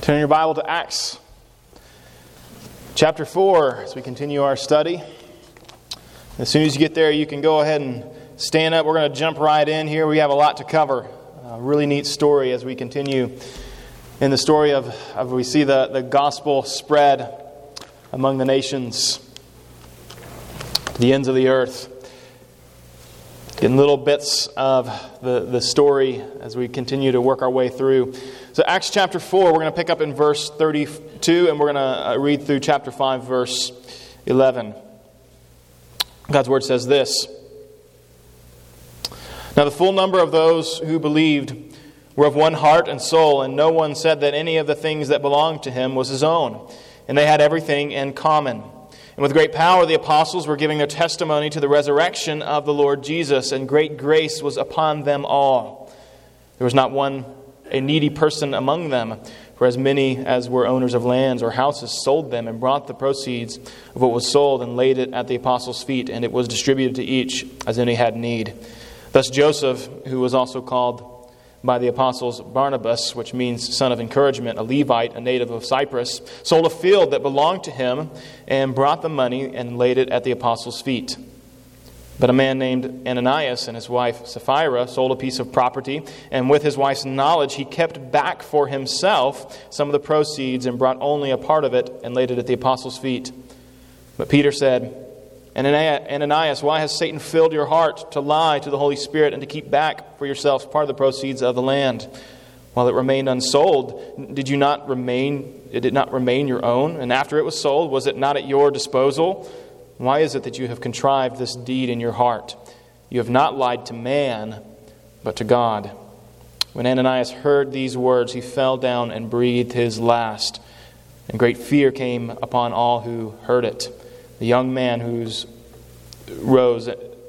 Turn your Bible to Acts chapter 4 as we continue our study. As soon as you get there, you can go ahead and stand up. We're going to jump right in here. We have a lot to cover. A really neat story as we continue in the story of we see the gospel spread among the nations, the ends of the earth. Getting little bits of the story as we continue to work our way through. So Acts chapter 4, we're going to pick up in verse 32, and we're going to read through chapter 5, verse 11. God's word says this: Now the full number of those who believed were of one heart and soul, and no one said that any of the things that belonged to him was his own, and they had everything in common. And with great power the apostles were giving their testimony to the resurrection of the Lord Jesus, and great grace was upon them all. There was not a needy person among them, for as many as were owners of lands or houses sold them and brought the proceeds of what was sold and laid it at the apostles' feet, and it was distributed to each as any had need. Thus Joseph, who was also called by the apostles Barnabas, which means son of encouragement, a Levite, a native of Cyprus, sold a field that belonged to him and brought the money and laid it at the apostles' feet. But a man named Ananias and his wife Sapphira sold a piece of property, and with his wife's knowledge he kept back for himself some of the proceeds and brought only a part of it and laid it at the apostles' feet. But Peter said, Ananias, why has Satan filled your heart to lie to the Holy Spirit and to keep back for yourselves part of the proceeds of the land? While it remained unsold, did it not remain your own? And after it was sold, was it not at your disposal? Why is it that you have contrived this deed in your heart? You have not lied to man, but to God. When Ananias heard these words, he fell down and breathed his last. And great fear came upon all who heard it. The young man rose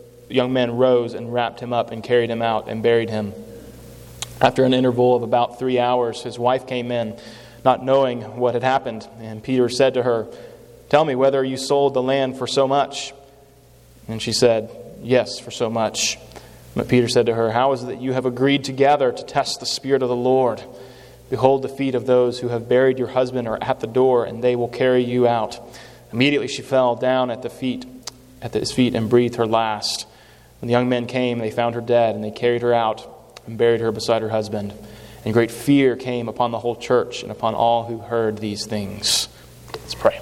and wrapped him up and carried him out and buried him. After an interval of about 3 hours, his wife came in, not knowing what had happened. And Peter said to her, "Tell me whether you sold the land for so much." And she said, "Yes, for so much." But Peter said to her, "How is it that you have agreed together to test the Spirit of the Lord? Behold, the feet of those who have buried your husband are at the door, and they will carry you out." Immediately she fell down at his feet and breathed her last. When the young men came, they found her dead, and they carried her out and buried her beside her husband. And great fear came upon the whole church and upon all who heard these things. Let's pray.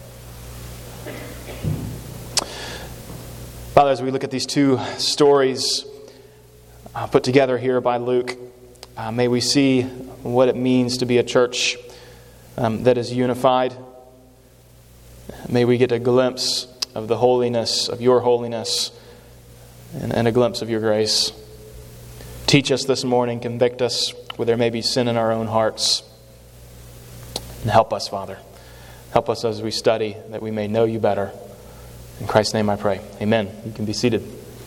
Father, as we look at these two stories put together here by Luke, may we see what it means to be a church that is unified. May we get a glimpse of the holiness, of your holiness, and a glimpse of your grace. Teach us this morning, convict us where there may be sin in our own hearts. And help us, Father. Help us as we study, that we may know you better. In Christ's name I pray. Amen. You can be seated.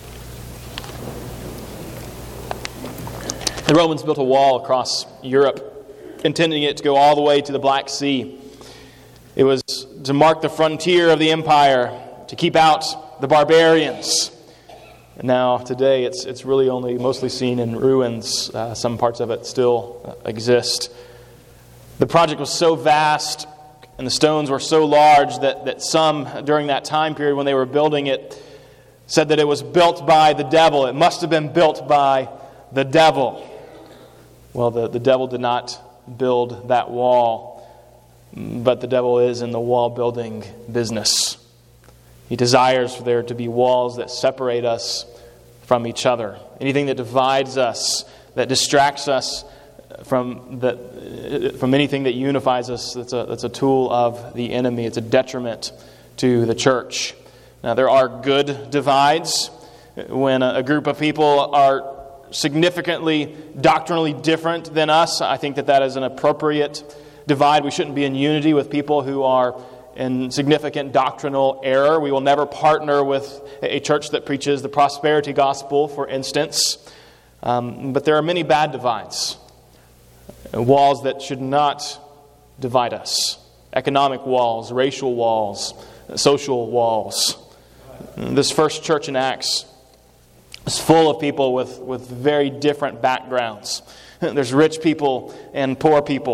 The Romans built a wall across Europe, intending it to go all the way to the Black Sea. It was to mark the frontier of the empire, to keep out the barbarians. And now, today, it's really only mostly seen in ruins. Some parts of it still exist. The project was so vast, and the stones were so large that some, during that time period when they were building it, said that it was built by the devil. It must have been built by the devil. Well, the devil did not build that wall. But the devil is in the wall-building business. He desires for there to be walls that separate us from each other. Anything that divides us, that distracts us from anything that unifies us, that's a tool of the enemy. It's a detriment to the church. Now, there are good divides. When a group of people are significantly doctrinally different than us, I think that is an appropriate divide. We shouldn't be in unity with people who are in significant doctrinal error. We will never partner with a church that preaches the prosperity gospel, for instance. But there are many bad divides. Walls that should not divide us. Economic walls, racial walls, social walls. This first church in Acts is full of people with very different backgrounds. There's rich people and poor people.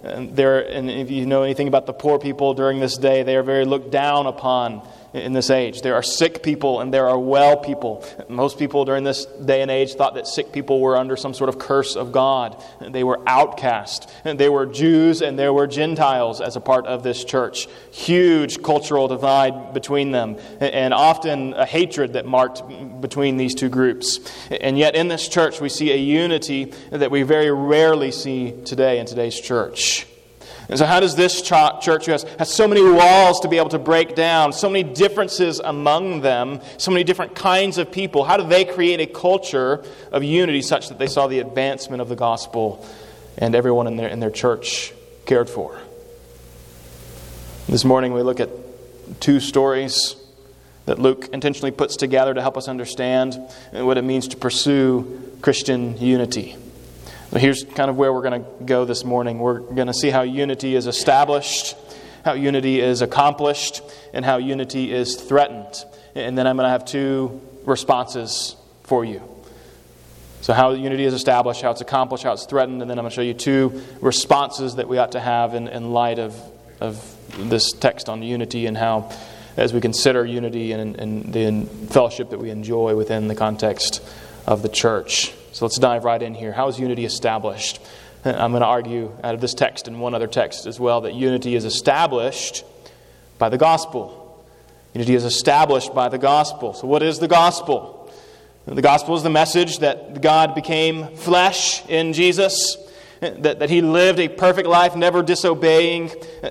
And if you know anything about the poor people during this day, they are very looked down upon in this age. There are sick people and there are well people. Most people during this day and age thought that sick people were under some sort of curse of God. They were outcast. They were Jews and there were Gentiles as a part of this church. Huge cultural divide between them, and often a hatred that marked between these two groups. And yet in this church we see a unity that we very rarely see today in today's church. And so how does this church, who has so many walls to be able to break down, so many differences among them, so many different kinds of people, how do they create a culture of unity such that they saw the advancement of the gospel and everyone in their church cared for? This morning we look at two stories that Luke intentionally puts together to help us understand what it means to pursue Christian unity. So here's kind of where we're going to go this morning. We're going to see how unity is established, how unity is accomplished, and how unity is threatened. And then I'm going to have two responses for you. So how unity is established, how it's accomplished, how it's threatened, and then I'm going to show you two responses that we ought to have in light of this text on unity, and how, as we consider unity and the fellowship that we enjoy within the context of the church. So let's dive right in here. How is unity established? I'm going to argue out of this text and one other text as well that unity is established by the gospel. Unity is established by the gospel. So what is the gospel? The gospel is the message that God became flesh in Jesus, that He lived a perfect life, never disobeying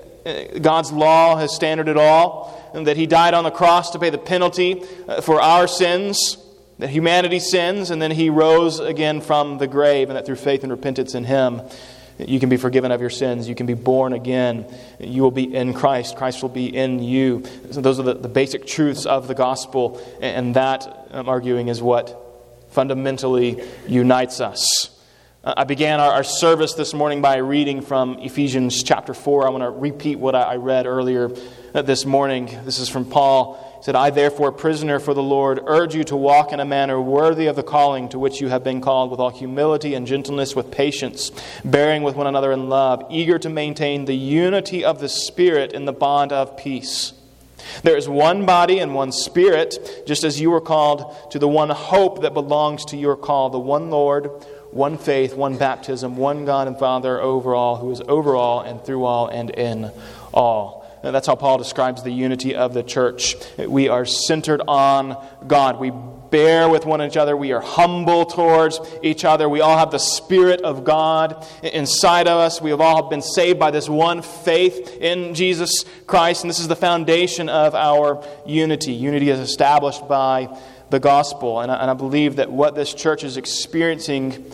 God's law, His standard at all, and that He died on the cross to pay the penalty for our sins, that humanity sins, and then He rose again from the grave, and that through faith and repentance in Him, you can be forgiven of your sins. You can be born again. You will be in Christ. Christ will be in you. So those are the basic truths of the gospel, and that, I'm arguing, is what fundamentally unites us. I began our service this morning by reading from Ephesians chapter 4. I want to repeat what I read earlier this morning. This is from Paul. He said, I therefore, prisoner for the Lord, urge you to walk in a manner worthy of the calling to which you have been called, with all humility and gentleness, with patience, bearing with one another in love, eager to maintain the unity of the Spirit in the bond of peace. There is one body and one Spirit, just as you were called to the one hope that belongs to your call, the one Lord, one faith, one baptism, one God and Father over all, who is over all and through all and in all. And that's how Paul describes the unity of the church. We are centered on God. We bear with one another. We are humble towards each other. We all have the Spirit of God inside of us. We have all been saved by this one faith in Jesus Christ. And this is the foundation of our unity. Unity is established by the gospel. And I believe that what this church is experiencing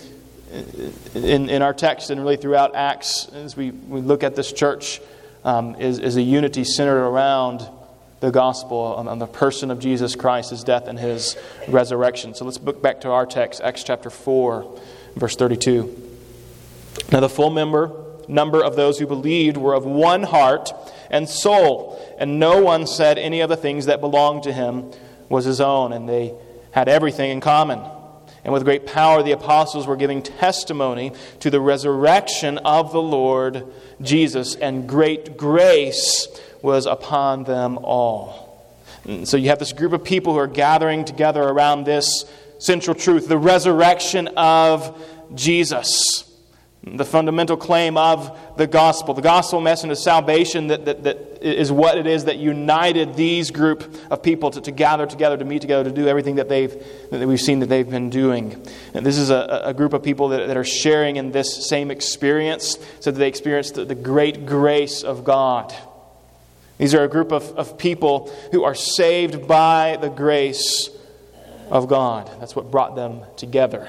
in our text and really throughout Acts, as we look at this church, is a unity centered around the gospel, on the person of Jesus Christ, His death and His resurrection. So let's look back to our text, Acts chapter 4, verse 32. Now the full number of those who believed were of one heart and soul, and no one said any of the things that belonged to him was his own, and they had everything in common. And with great power the apostles were giving testimony to the resurrection of the Lord Jesus, and great grace was upon them all. And so you have this group of people who are gathering together around this central truth, the resurrection of Jesus. The fundamental claim of the gospel. The gospel message of salvation that is what it is that united these group of people to gather together, to meet together, to do everything that we've seen that they've been doing. And this is a group of people that are sharing in this same experience, so that they experience the great grace of God. These are a group of people who are saved by the grace of God. That's what brought them together.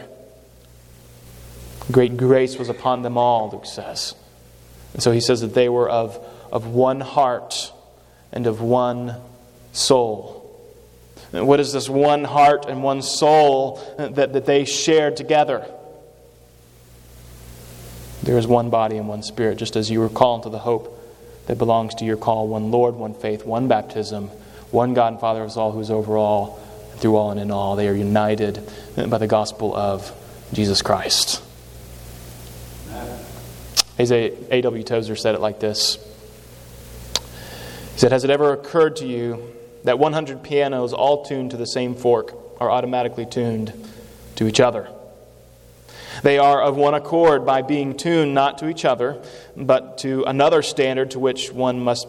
Great grace was upon them all, Luke says. And so he says that they were of one heart and of one soul. And what is this one heart and one soul that they shared together? There is one body and one Spirit, just as you were called to the hope that belongs to your call. One Lord, one faith, one baptism, one God and Father of all, who is over all, through all, and in all. They are united by the gospel of Jesus Christ. A.W. Tozer said it like this. He said, "Has it ever occurred to you that 100 pianos all tuned to the same fork are automatically tuned to each other? They are of one accord by being tuned not to each other, but to another standard to which one must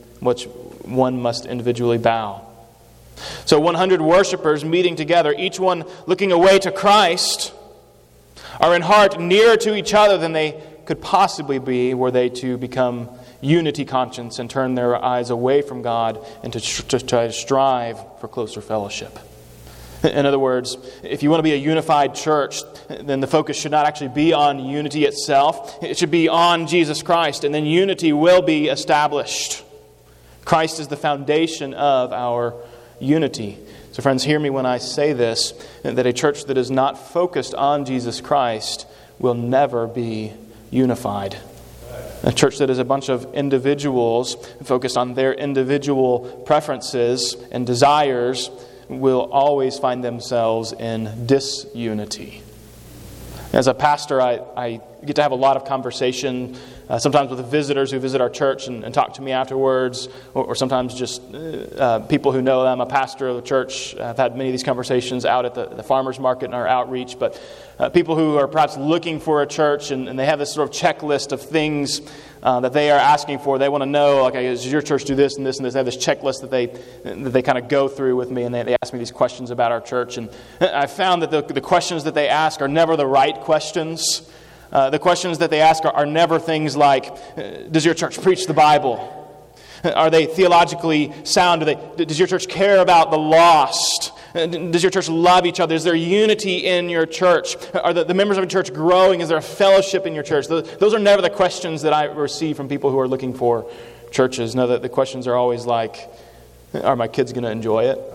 individually bow. So 100 worshipers meeting together, each one looking away to Christ, are in heart nearer to each other than they could possibly be were they to become unity conscious and turn their eyes away from God and to try to strive for closer fellowship." In other words, if you want to be a unified church, then the focus should not actually be on unity itself. It should be on Jesus Christ, and then unity will be established. Christ is the foundation of our unity. So friends, hear me when I say this, that a church that is not focused on Jesus Christ will never be unified. A church that is a bunch of individuals focused on their individual preferences and desires will always find themselves in disunity. As a pastor, I get to have a lot of conversation, sometimes with the visitors who visit our church and talk to me afterwards, or sometimes just people who know I'm a pastor of the church. I've had many of these conversations out at the farmers market in our outreach, but people who are perhaps looking for a church and they have this sort of checklist of things that they are asking for. They want to know, okay, does your church do this and this and this? They have this checklist that they kind of go through with me, and they ask me these questions about our church. And I found that the questions that they ask are never the right questions. The questions that they ask are never things like, does your church preach the Bible? Are they theologically sound? Does your church care about the lost? Does your church love each other? Is there unity in your church? Are the members of your church growing? Is there a fellowship in your church? Those are never the questions that I receive from people who are looking for churches. No, the questions are always like, are my kids going to enjoy it?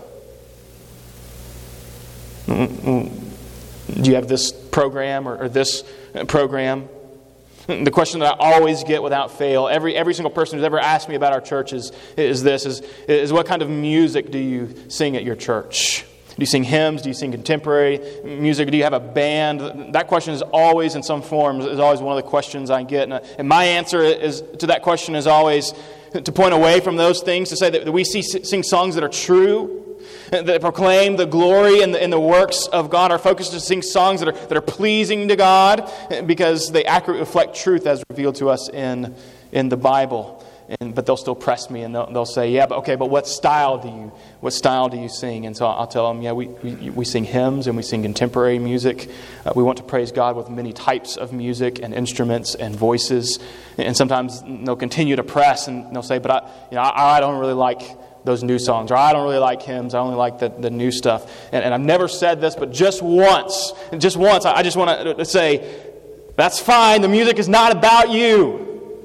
Do you have this program or this program? The question that I always get without fail, every single person who's ever asked me about our church is what kind of music do you sing at your church? Do you sing hymns? Do you sing contemporary music? Do you have a band? That question is always, in some form, is always one of the questions I get. And my answer to that question is always to point away from those things, to say that we sing songs that are true, that proclaim the glory and the works of God. Our focus is to sing songs that are pleasing to God because they accurately reflect truth as revealed to us in the Bible. But they'll still press me and they'll say, yeah, but what style do you sing? And so I'll tell them, yeah, we sing hymns and we sing contemporary music. We want to praise God with many types of music and instruments and voices. And sometimes they'll continue to press and they'll say, but I don't really like those new songs, or I don't really like hymns, I only like the new stuff. And I've never said this, but just once, I just want to say, that's fine, the music is not about you.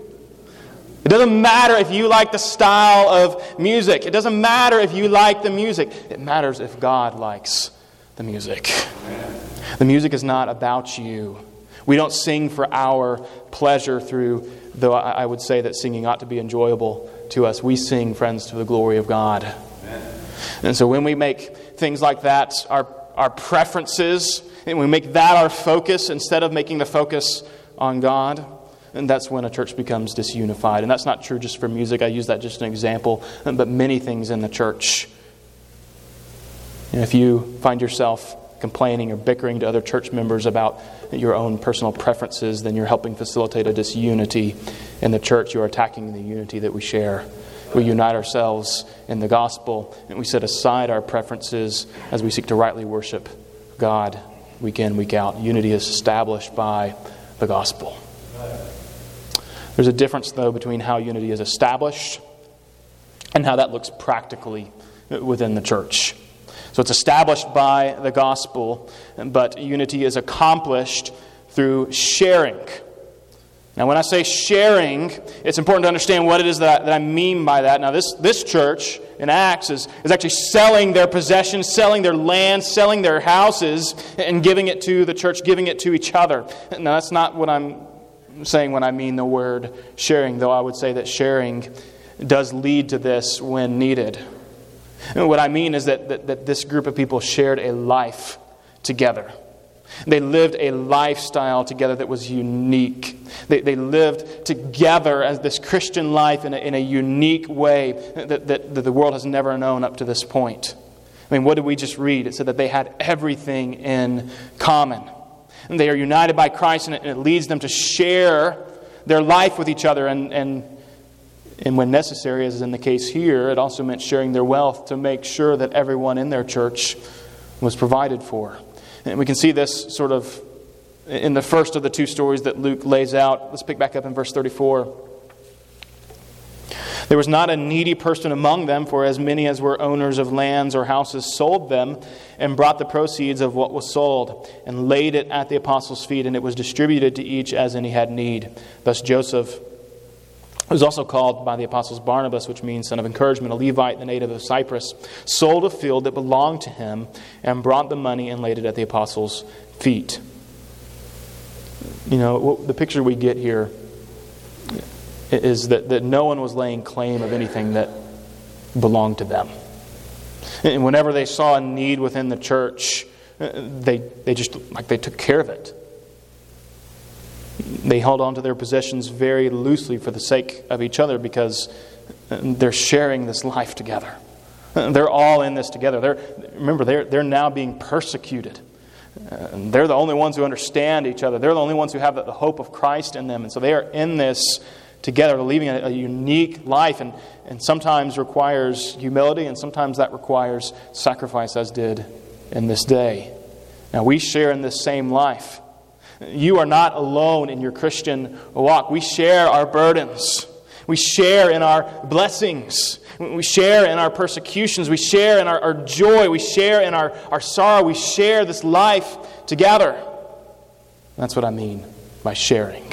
It doesn't matter if you like the style of music. It doesn't matter if you like the music. It matters if God likes the music. The music is not about you. We don't sing for our pleasure though I would say that singing ought to be enjoyable to us. We sing, friends, to the glory of God. Amen. And so when we make things like that our preferences, and we make that our focus instead of making the focus on God, and that's when a church becomes disunified. And that's not true just for music. I use that just an example, but many things in the church. And if you find yourself complaining or bickering to other church members about your own personal preferences, then you're helping facilitate a disunity in the church. You're attacking the unity that we share. We unite ourselves in the gospel, and we set aside our preferences as we seek to rightly worship God week in, week out. Unity is established by the gospel. There's a difference, though, between how unity is established and how that looks practically within the church. So it's established by the gospel, but unity is accomplished through sharing. Now, when I say sharing, it's important to understand what it is that I mean by that. Now, this church in Acts is actually selling their possessions, selling their land, selling their houses, and giving it to the church, giving it to each other. Now, that's not what I'm saying when I mean the word sharing, though I would say that sharing does lead to this when needed. And what I mean is that this group of people shared a life together. They lived a lifestyle together that was unique. They lived together as this Christian life in a unique way that the world has never known up to this point. I mean, what did we just read? It said that they had everything in common. And they are united by Christ, and it leads them to share their life with each other. And when necessary, as is in the case here, it also meant sharing their wealth to make sure that everyone in their church was provided for. And we can see this sort of in the first of the two stories that Luke lays out. Let's pick back up in verse 34. There was not a needy person among them, for as many as were owners of lands or houses sold them and brought the proceeds of what was sold and laid it at the apostles' feet, and it was distributed to each as any had need. Thus Joseph, who was also called by the apostles Barnabas, which means son of encouragement, a Levite, the native of Cyprus, sold a field that belonged to him and brought the money and laid it at the apostles' feet. You know, the picture we get here is that no one was laying claim of anything that belonged to them. And whenever they saw a need within the church, they took care of it. They held on to their possessions very loosely for the sake of each other because they're sharing this life together. They're all in this together. They're now being persecuted. They're the only ones who understand each other. They're the only ones who have the hope of Christ in them. And so they are in this together, leading a unique life, and sometimes requires humility, and sometimes that requires sacrifice, as did in this day. Now, we share in this same life. You are not alone in your Christian walk. We share our burdens. We share in our blessings. We share in our persecutions. We share in our joy. We share in our sorrow. We share this life together. That's what I mean by sharing.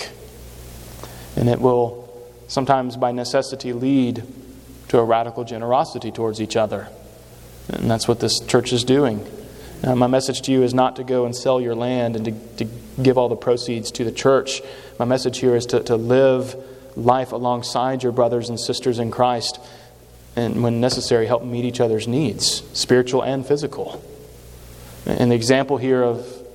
And it will sometimes by necessity lead to a radical generosity towards each other. And that's what this church is doing. Now, my message to you is not to go and sell your land and to give all the proceeds to the church. My message here is to live life alongside your brothers and sisters in Christ, and when necessary, help meet each other's needs, spiritual and physical. And the example here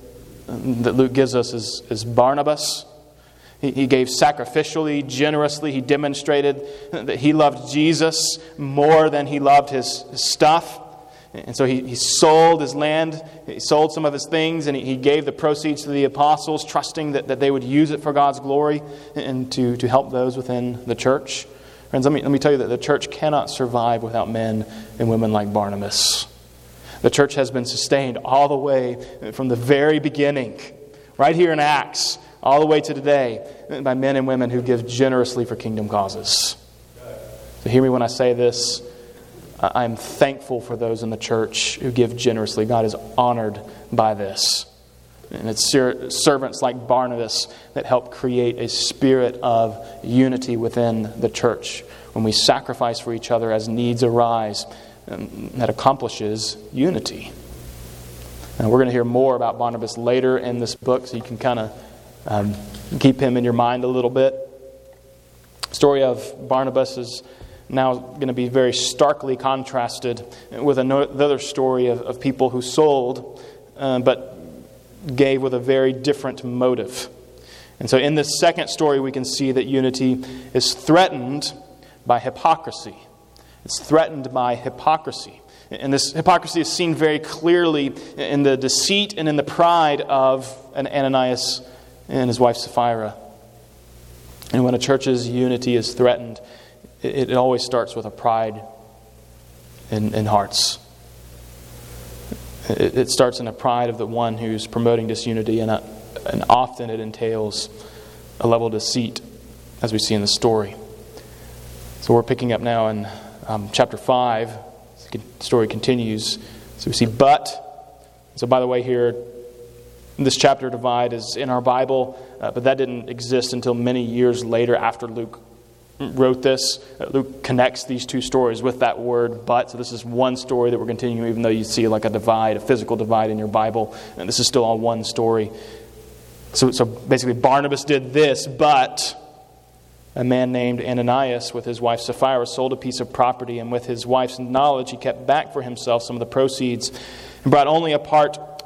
that Luke gives us is Barnabas. He gave sacrificially, generously. He demonstrated that he loved Jesus more than he loved his stuff. And so he sold his land, he sold some of his things, and he gave the proceeds to the apostles, trusting that they would use it for God's glory and to help those within the church. Friends, let me tell you that the church cannot survive without men and women like Barnabas. The church has been sustained all the way from the very beginning, right here in Acts, all the way to today, by men and women who give generously for kingdom causes. So hear me when I say this. I'm thankful for those in the church who give generously. God is honored by this. And it's servants like Barnabas that help create a spirit of unity within the church. When we sacrifice for each other as needs arise, that accomplishes unity. And we're going to hear more about Barnabas later in this book, so you can kind of keep him in your mind a little bit. The story of Barnabas is now going to be very starkly contrasted with another story of people who sold, but gave with a very different motive. And so in this second story, we can see that unity is threatened by hypocrisy. It's threatened by hypocrisy. And this hypocrisy is seen very clearly in the deceit and in the pride of Ananias and his wife Sapphira. And when a church's unity is threatened, it always starts with a pride in hearts. It starts in a pride of the one who's promoting disunity, and often it entails a level of deceit, as we see in the story. So we're picking up now in chapter 5. The story continues. So we see but. So by the way, here, this chapter divide is in our Bible, but that didn't exist until many years later after Luke wrote this. Luke connects these two stories with that word but. So this is one story that we're continuing, even though you see like a divide, a physical divide in your Bible. And this is still all one story. So basically Barnabas did this, but a man named Ananias with his wife Sapphira sold a piece of property, and with his wife's knowledge he kept back for himself some of the proceeds and brought only a part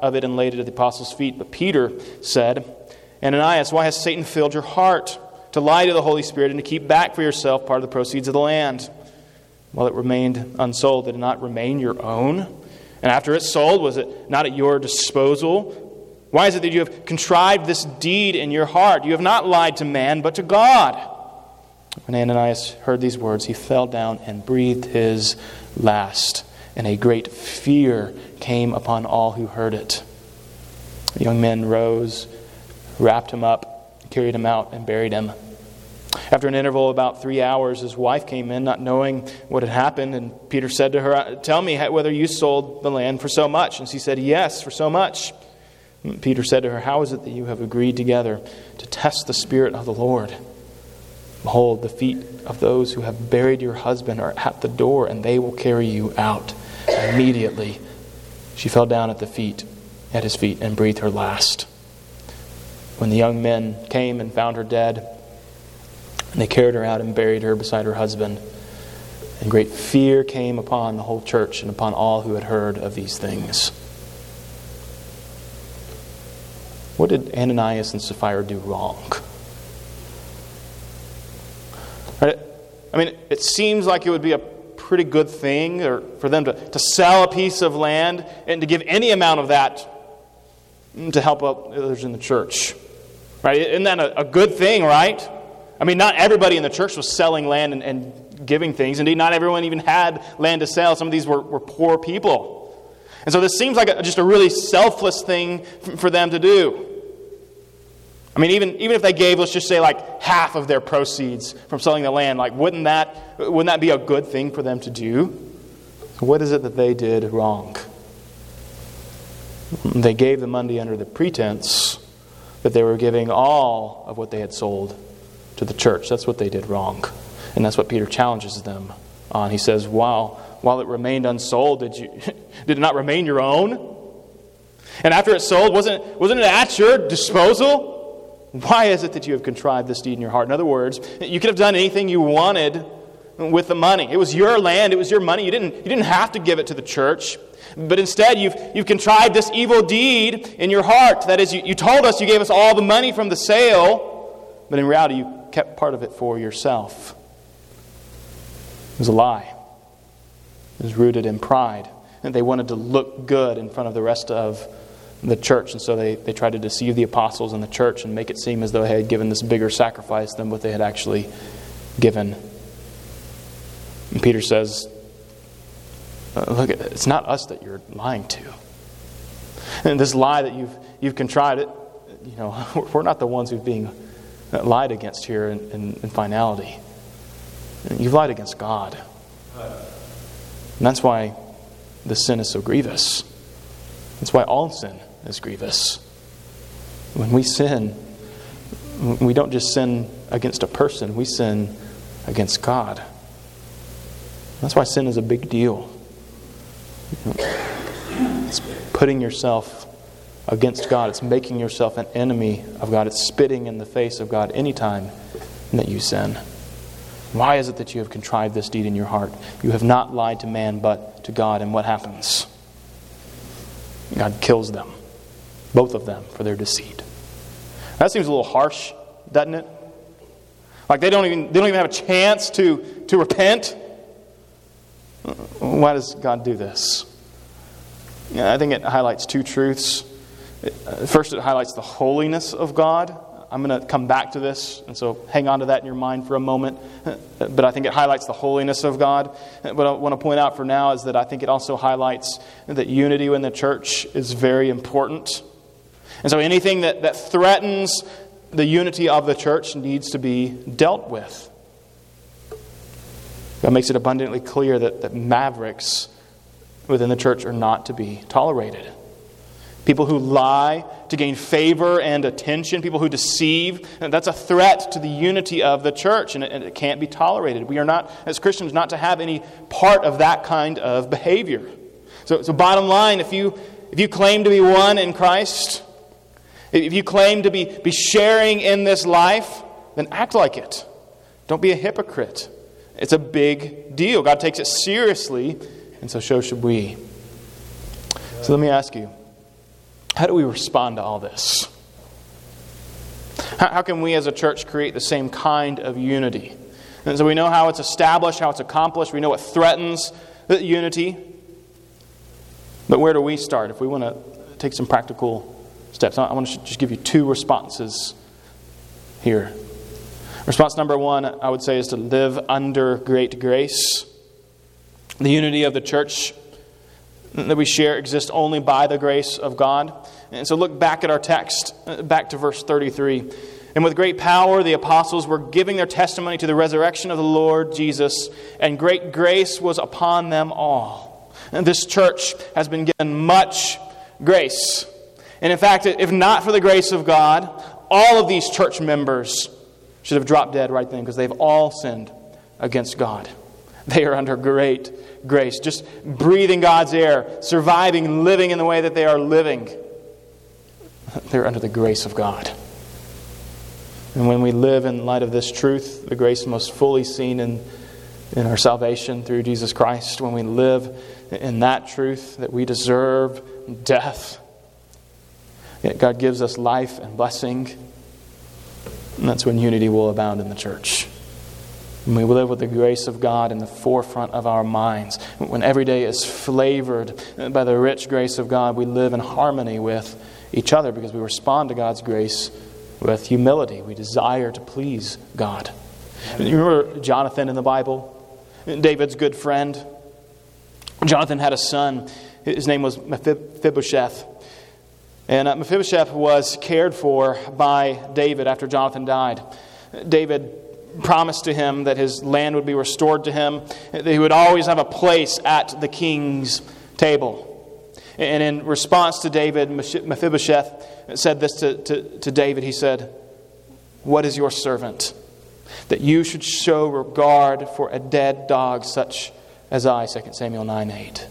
of it and laid it at the apostles' feet. But Peter said, Ananias, why has Satan filled your heart to lie to the Holy Spirit and to keep back for yourself part of the proceeds of the land? While it remained unsold, did it not remain your own? And after it's sold, was it not at your disposal? Why is it that you have contrived this deed in your heart? You have not lied to man, but to God. When Ananias heard these words, he fell down and breathed his last, and a great fear came upon all who heard it. The young men rose, wrapped him up, carried him out, and buried him. After an interval of about 3 hours, his wife came in, not knowing what had happened, and Peter said to her, "Tell me whether you sold the land for so much." And she said, "Yes, for so much." And Peter said to her, "How is it that you have agreed together to test the Spirit of the Lord? Behold, the feet of those who have buried your husband are at the door, and they will carry you out." Immediately, she fell down at his feet, and breathed her last. When the young men came and found her dead, they carried her out and buried her beside her husband. And great fear came upon the whole church and upon all who had heard of these things. What did Ananias and Sapphira do wrong? I mean, it seems like it would be a pretty good thing for them to sell a piece of land and to give any amount of that to help out others in the church. Right? Isn't that a good thing, right? I mean, not everybody in the church was selling land and giving things. Indeed, not everyone even had land to sell. Some of these were poor people. And so this seems like just a really selfless thing for them to do. I mean, even if they gave, let's just say, like half of their proceeds from selling the land, like wouldn't that be a good thing for them to do? So what is it that they did wrong? They gave the money under the pretense that they were giving all of what they had sold to the church. That's what they did wrong. And that's what Peter challenges them on. He says, while it remained unsold, did it not remain your own? And after it's sold, wasn't it at your disposal? Why is it that you have contrived this deed in your heart? In other words, you could have done anything you wanted with the money. It was your land, it was your money. You didn't have to give it to the church. But instead, you've contrived this evil deed in your heart. That is, you told us you gave us all the money from the sale, but in reality, you kept part of it for yourself. It was a lie. It was rooted in pride. And they wanted to look good in front of the rest of the church. And so they tried to deceive the apostles and the church and make it seem as though they had given this bigger sacrifice than what they had actually given. And Peter says, look, it's not us that you're lying to. And this lie that you've contrived, we're not the ones who've being lied against here in finality. You've lied against God. And that's why the sin is so grievous. That's why all sin is grievous. When we sin, we don't just sin against a person, we sin against God. That's why sin is a big deal. It's putting yourself against God. It's making yourself an enemy of God. It's spitting in the face of God anytime that you sin. Why is it that you have contrived this deed in your heart? You have not lied to man, but to God. And what happens? God kills them, both of them, for their deceit. That seems a little harsh, doesn't it? Like they don't even have a chance to repent. Why does God do this? I think it highlights two truths. First, it highlights the holiness of God. I'm going to come back to this, and so hang on to that in your mind for a moment. But I think it highlights the holiness of God. What I want to point out for now is that I think it also highlights that unity in the church is very important. And so anything that threatens the unity of the church needs to be dealt with. God makes it abundantly clear that mavericks within the church are not to be tolerated. People who lie to gain favor and attention, people who deceive, that's a threat to the unity of the church, and it can't be tolerated. We are not, as Christians, not to have any part of that kind of behavior. So bottom line, if you claim to be one in Christ, if you claim to be sharing in this life, then act like it. Don't be a hypocrite. It's a big deal. God takes it seriously, and so should we. So let me ask you, How do we respond to all this? How can we as a church create the same kind of unity? And so we know how it's established, how it's accomplished. We know what threatens the unity. But where do we start if we want to take some practical steps? I want to just give you two responses here. Response number one, I would say, is to live under great grace. The unity of the church that we share exists only by the grace of God. And so look back at our text, back to verse 33. And with great power the apostles were giving their testimony to the resurrection of the Lord Jesus, and great grace was upon them all. And this church has been given much grace. And in fact, if not for the grace of God, all of these church members should have dropped dead right then, because they've all sinned against God. They are under great grace, just breathing God's air, surviving, living in the way that they are living. They're under the grace of God. And when we live in light of this truth, the grace most fully seen in our salvation through Jesus Christ, when we live in that truth that we deserve death, yet God gives us life and blessing, and that's when unity will abound in the church. When we live with the grace of God in the forefront of our minds, when every day is flavored by the rich grace of God, we live in harmony with each other because we respond to God's grace with humility. We desire to please God. You remember Jonathan in the Bible? David's good friend. Jonathan had a son. His name was Mephibosheth. And Mephibosheth was cared for by David after Jonathan died. David promised to him that his land would be restored to him, that he would always have a place at the king's table. And in response to David, Mephibosheth said this to David. He said, "What is your servant, that you should show regard for a dead dog such as I," 2 Samuel 9:8.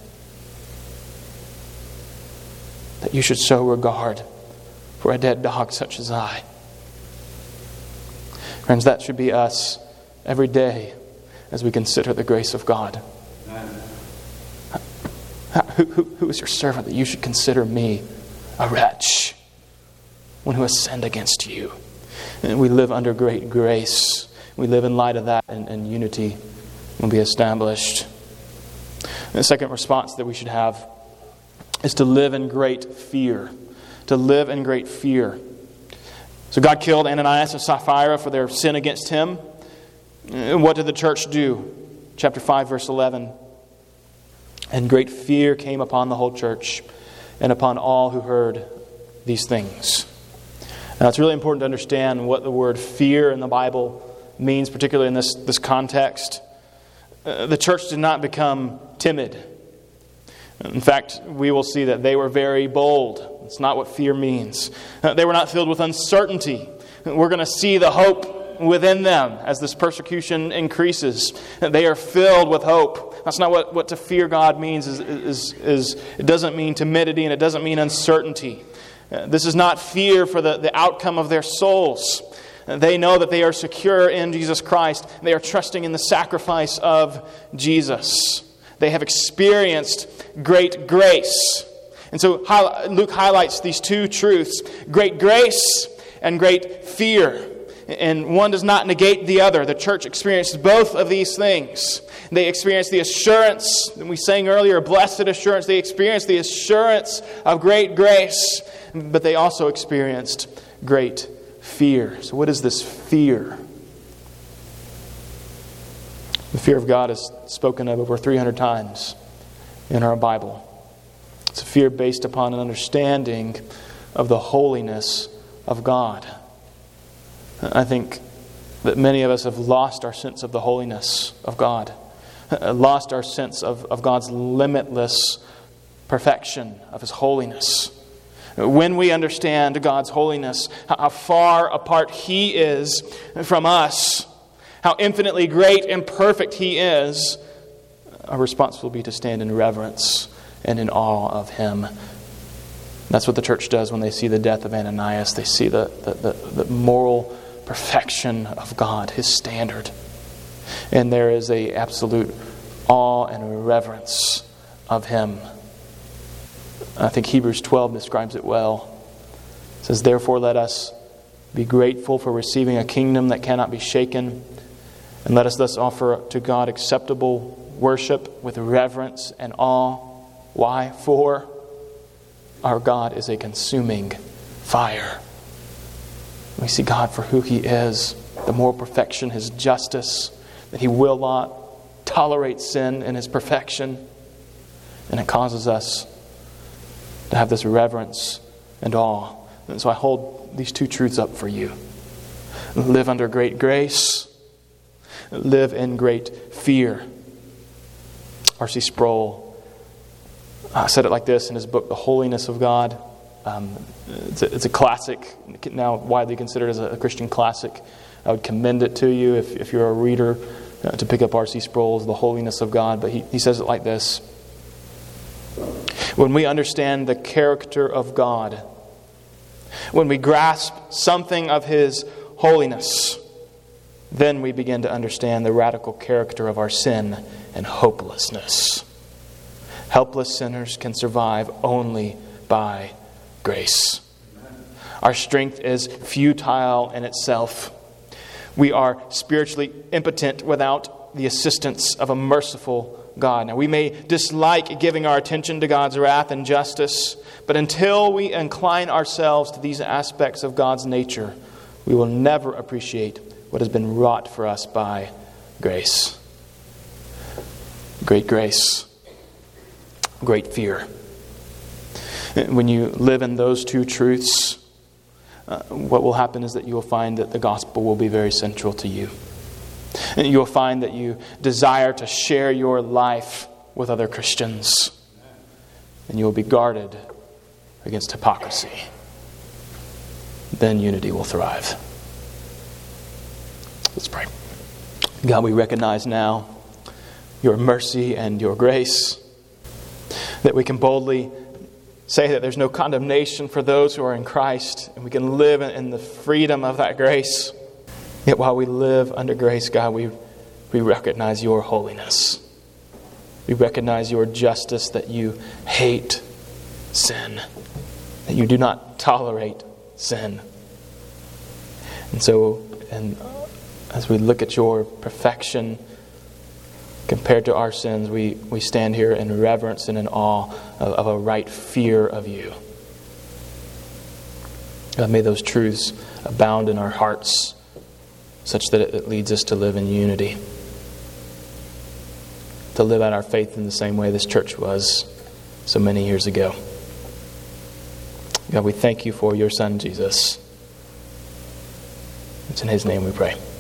That you should show regard for a dead dog such as I. Friends, that should be us every day as we consider the grace of God. Who is your servant that you should consider me a wretch, one who has sinned against you? And we live under great grace. We live in light of that, and unity will be established. And the second response that we should have is to live in great fear. To live in great fear. So God killed Ananias and Sapphira for their sin against him. And what did the church do? Chapter 5, verse 11. And great fear came upon the whole church and upon all who heard these things. Now it's really important to understand what the word fear in the Bible means, particularly in this context. The church did not become timid. In fact, we will see that they were very bold. It's not what fear means. They were not filled with uncertainty. We're going to see the hope within them as this persecution increases. They are filled with hope. That's not what to fear God means. It doesn't mean timidity, and it doesn't mean uncertainty. This is not fear for the outcome of their souls. They know that they are secure in Jesus Christ. They are trusting in the sacrifice of Jesus. They have experienced great grace. And so Luke highlights these two truths, great grace and great fear. And one does not negate the other. The church experienced both of these things. They experienced the assurance that we sang earlier, blessed assurance. They experienced the assurance of great grace, but they also experienced great fear. So what is this fear? The fear of God is spoken of over 300 times in our Bible. It's a fear based upon an understanding of the holiness of God. I think that many of us have lost our sense of the holiness of God, lost our sense of God's limitless perfection, of His holiness. When we understand God's holiness, how far apart He is from us, how infinitely great and perfect He is, our response will be to stand in reverence and in awe of Him. That's what the church does when they see the death of Ananias. They see the moral perfection of God, His standard. And there is an absolute awe and reverence of Him. I think Hebrews 12 describes it well. It says, "Therefore let us be grateful for receiving a kingdom that cannot be shaken, and let us thus offer to God acceptable worship with reverence and awe." Why? For our God is a consuming fire. We see God for who He is, the moral perfection, His justice, that He will not tolerate sin in His perfection. And it causes us to have this reverence and awe. And so I hold these two truths up for you. Live under great grace. Live in great fear. R.C. Sproul said it like this in his book, The Holiness of God. It's a classic, now widely considered as a Christian classic. I would commend it to you if you're a reader to pick up R.C. Sproul's The Holiness of God. But he says it like this: when we understand the character of God, when we grasp something of His holiness, then we begin to understand the radical character of our sin and hopelessness. Helpless sinners can survive only by grace. Our strength is futile in itself. We are spiritually impotent without the assistance of a merciful God. Now, we may dislike giving our attention to God's wrath and justice, but until we incline ourselves to these aspects of God's nature, we will never appreciate what has been wrought for us by grace. Great grace. Great fear. When you live in those two truths, what will happen is that you will find that the gospel will be very central to you. And you will find that you desire to share your life with other Christians. And you will be guarded against hypocrisy. Then unity will thrive. Let's pray. God, we recognize now Your mercy and Your grace, that we can boldly say that there's no condemnation for those who are in Christ, and we can live in the freedom of that grace. Yet while we live under grace, God, we recognize Your holiness. We recognize Your justice, that You hate sin, that You do not tolerate sin. And so, as we look at Your perfection compared to our sins, we stand here in reverence and in awe of a right fear of You. God, may those truths abound in our hearts, such that it leads us to live in unity, to live out our faith in the same way this church was so many years ago. God, we thank You for Your Son, Jesus. It's in His name we pray.